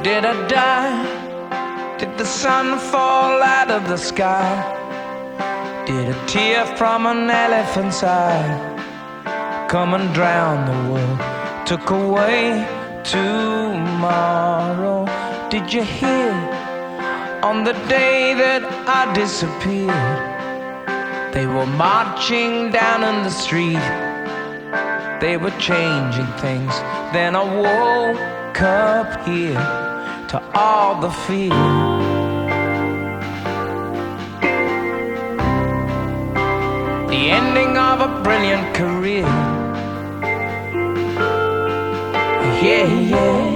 Did I die? Did the sun fall out of the sky? Did a tear from an elephant's eye come and drown the world? Took away tomorrow. Did you hear on the day that I disappeared? They were marching down in the street. They were changing things. Then I woke up here to all the fear. The ending of a brilliant career. Yeah, yeah.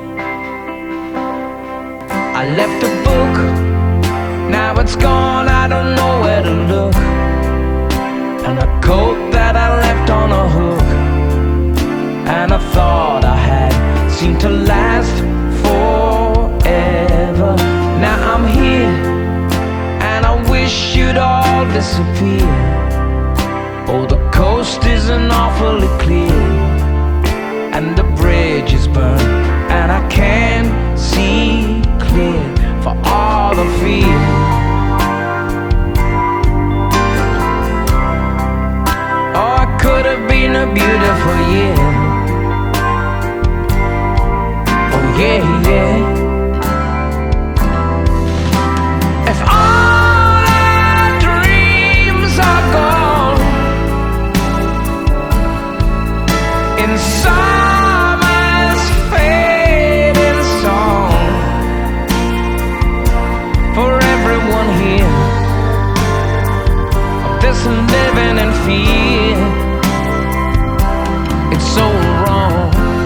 I left a book, now it's gone, I don't know where to look. And a coat that I left on a hook, and I thought I had seemed to last forever. Now I'm here, and I wish you'd all disappear. Oh, the coast isn't awfully clear, and the bridge is burned, and I can't see clear for all the fear. Oh, it could have been a beautiful year. Oh, yeah, yeah. If all our dreams are gone in summer's fading song, for everyone here, of this living in fear, it's so wrong.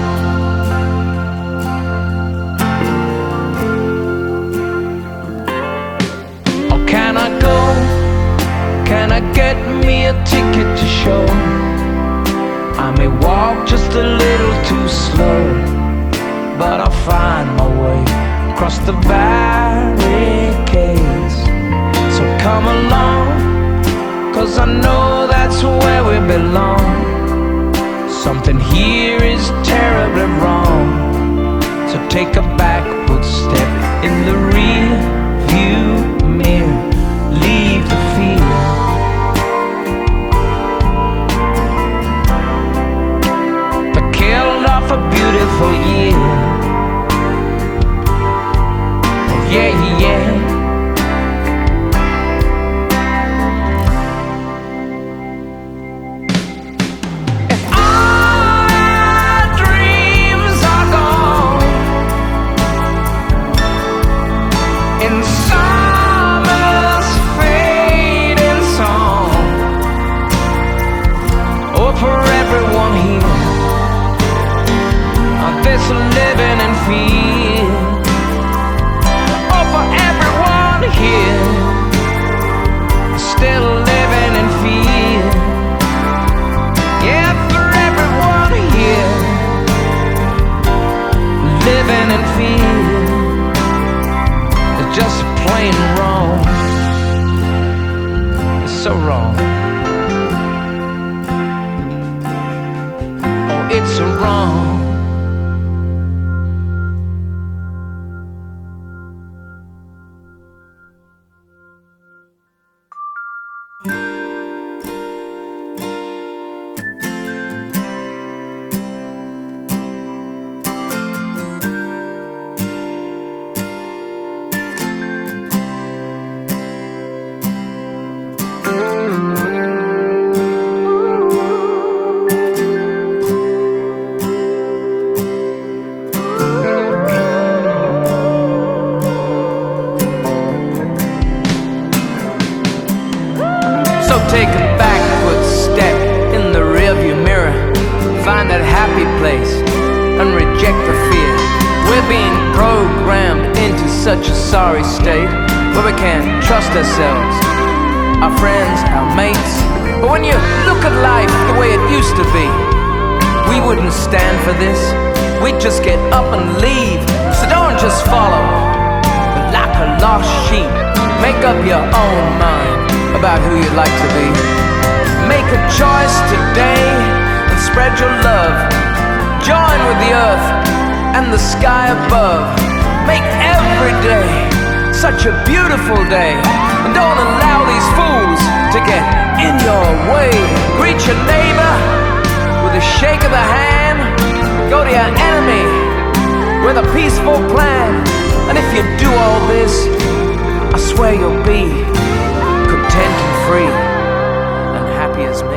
Oh, can I go? Can I get me a ticket to show? I may walk just a little too slow, but I'll find my way across the barricades. So come along, 'cause I know that's where we belong. Something here is terribly wrong, so take a backward step in the rear view mirror. Leave the fear. They killed off a beautiful year. Oh, yeah, yeah. Living in fear. Oh, for everyone here, still living in fear. Yeah, for everyone here, living in fear. It's just plain wrong. It's so wrong. Oh, it's so wrong. Take a backward step in the rearview mirror. Find that happy place and reject the fear. We're being programmed into such a sorry state where we can't trust ourselves, our friends, our mates. But when you look at life the way it used to be, we wouldn't stand for this. We'd just get up and leave. So don't just follow, but like a lost sheep, make up your own mind about who you'd like to be. Make a choice today and spread your love. Join with the earth and the sky above. Make every day such a beautiful day, and don't allow these fools to get in your way. Greet your neighbor with a shake of the hand. Go to your enemy with a peaceful plan. And if you do all this, I swear you'll be content and free and happy as me.